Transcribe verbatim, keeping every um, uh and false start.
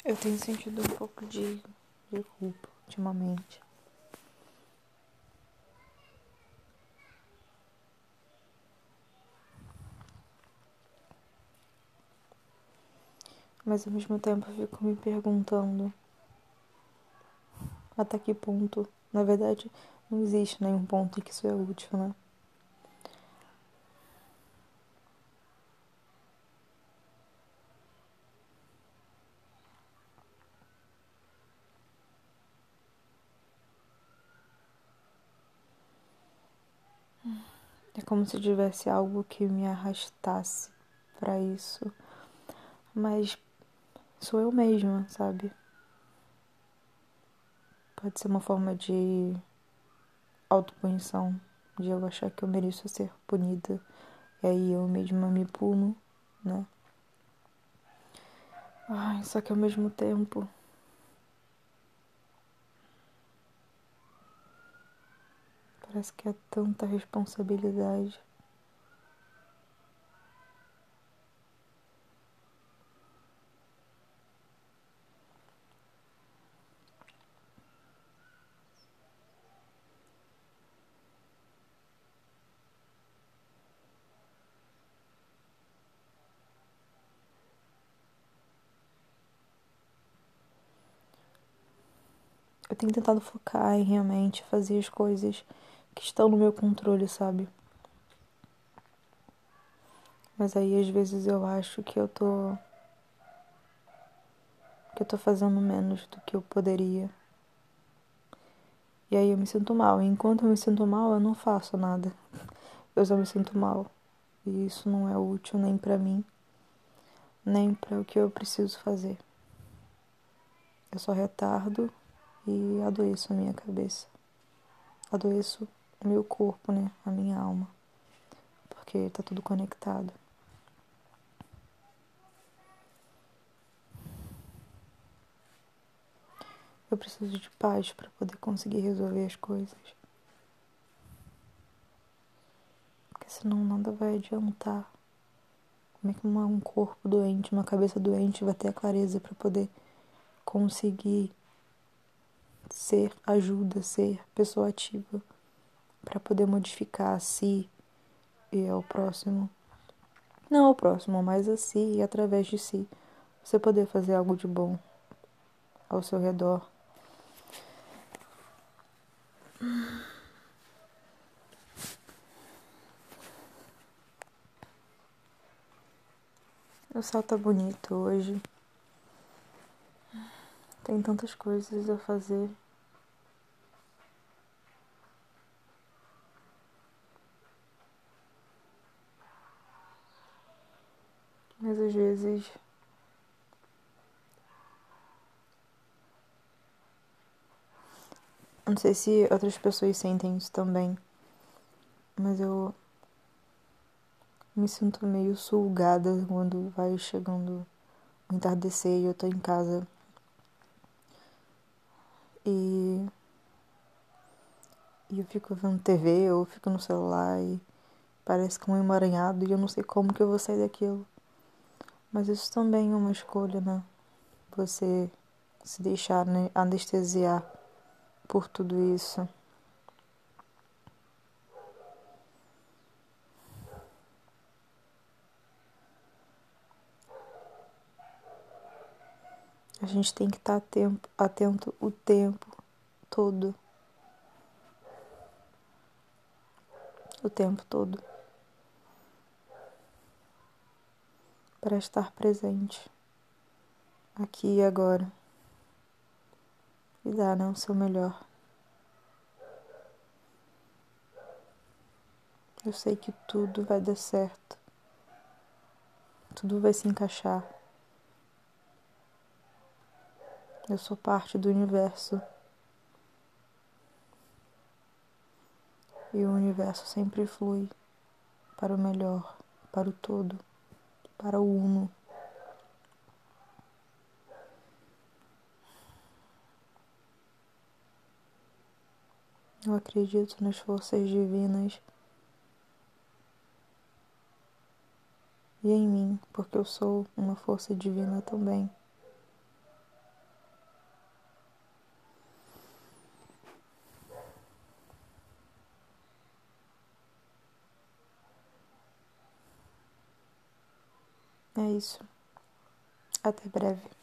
Eu tenho sentido um pouco de, de culpa ultimamente. Mas ao mesmo tempo eu fico me perguntando até que ponto, na verdade, não existe nenhum ponto em que isso é útil, né? É como se tivesse algo que me arrastasse pra isso, mas sou eu mesma, sabe? Pode ser uma forma de autopunição, de eu achar que eu mereço ser punida, e aí eu mesma me puno, né? Ai, só que ao mesmo tempo parece que é tanta responsabilidade. Eu tenho tentado focar em realmente fazer as coisas que estão no meu controle, sabe? Mas aí às vezes eu acho que eu tô que eu tô fazendo menos do que eu poderia. E aí eu me sinto mal. E enquanto eu me sinto mal, eu não faço nada. Eu só me sinto mal. E isso não é útil nem pra mim, nem para o que eu preciso fazer. Eu só retardo e adoeço a minha cabeça. Adoeço o meu corpo, né? A minha alma. Porque tá tudo conectado. Eu preciso de paz para poder conseguir resolver as coisas. Porque senão nada vai adiantar. Como é que uma, um corpo doente, uma cabeça doente vai ter a clareza para poder conseguir ser ajuda, ser pessoa ativa, para poder modificar a si e ao próximo? Não ao próximo, mas a si e através de si. Você poder fazer algo de bom ao seu redor. O céu tá bonito hoje. Tem tantas coisas a fazer. Mas às vezes não sei se outras pessoas sentem isso também, mas eu me sinto meio sugada quando vai chegando o entardecer e eu tô em casa. E, e eu fico vendo T V ou fico no celular e parece que é um emaranhado e eu não sei como que eu vou sair daquilo. Mas isso também é uma escolha, né? Você se deixar, né, anestesiar por tudo isso. A gente tem que estar atento, atento o tempo todo. O tempo todo. Para estar presente. Aqui e agora. E dar, né, o seu melhor. Eu sei que tudo vai dar certo. Tudo vai se encaixar. Eu sou parte do universo. E o universo sempre flui para o melhor, para o todo, para o uno. Eu acredito nas forças divinas e em mim, porque eu sou uma força divina também. É isso. Até breve.